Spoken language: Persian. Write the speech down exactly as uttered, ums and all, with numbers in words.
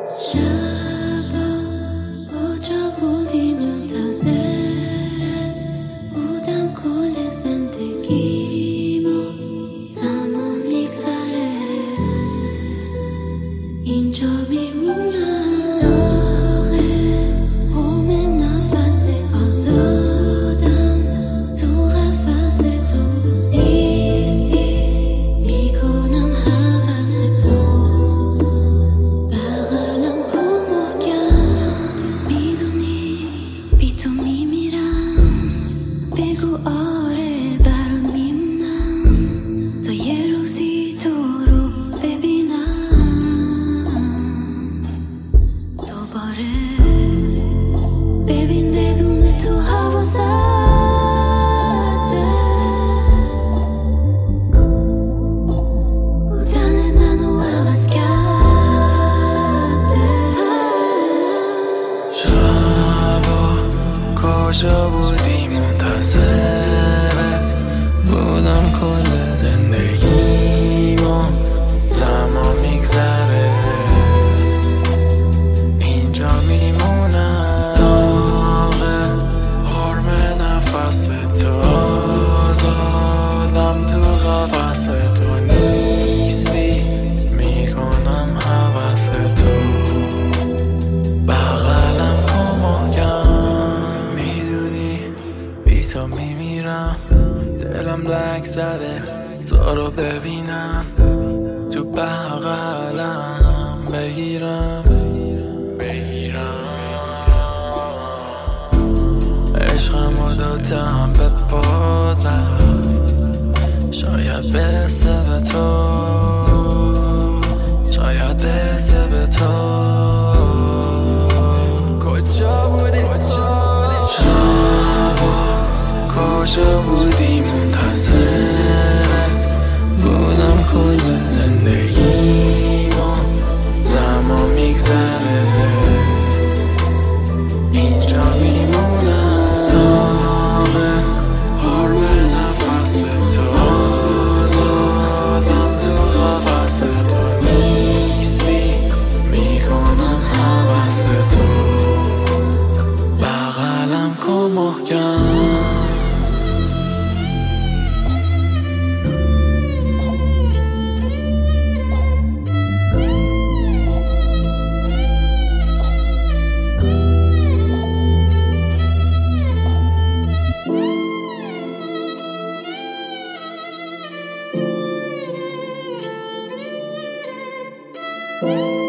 شبا کجا بودی منتظرت بودم کل زندگیمو زمان میگذره اینجا میمونم داغه هم نفس آزادم تو قفس تو نیستی میکنم حوث تو بغلم کن محکم میدونی بی تو میمیرم بگو آره برات میمونم تا یه روزی تو رو ببینم دوباره ببین بدون تو هوا سرده بودن منو عوض کرده شبا کجا بودی منتظرت بودم کل زندگیمو زمان میگذره اینجا میمونم داغه حرم نفس تو آزادم تو قفس تو نیستی میکنم حوث تو بغلم کن محکم میدونی بی تو میمیرم دلم لک زده تو رو ببینم تو بغلم بگیرم عشقم و دادم به باد رفت شاید برسه به تو شاید برسه به تو کجا بودی تو شبا کجا بودی منتظرت بودم کل زندگیمو زمان میگذره اینجا میمونم داغه حرم نفس تو آزادم تو قفس تو نیستی میکنم حوث تو بغلم کن محکم thank you